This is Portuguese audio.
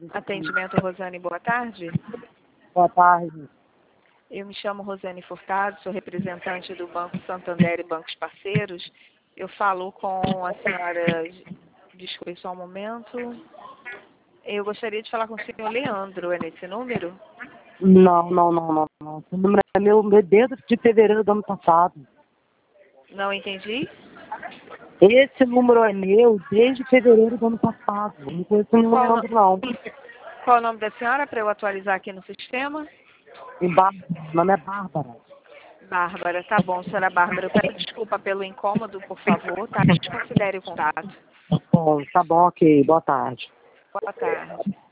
Atendimento Rosane, boa tarde. Boa tarde. Eu me chamo Rosane Furtado, sou representante do Banco Santander e Bancos Parceiros. Eu falo com a senhora, desculpe só um momento. Eu gostaria de falar com o senhor Leandro, é nesse número? Não. Esse número é meu desde de fevereiro do ano passado. Não entendi? Esse número é meu desde fevereiro do ano passado. Não conheço o Qual, Leandro, não. qual o nome da senhora para eu atualizar aqui no sistema? Meu nome é Bárbara. Bárbara, tá bom, senhora Bárbara. Eu peço desculpa pelo incômodo, por favor, tá? Desconsidere o contato. Bom, tá bom, ok. Boa tarde. Boa tarde.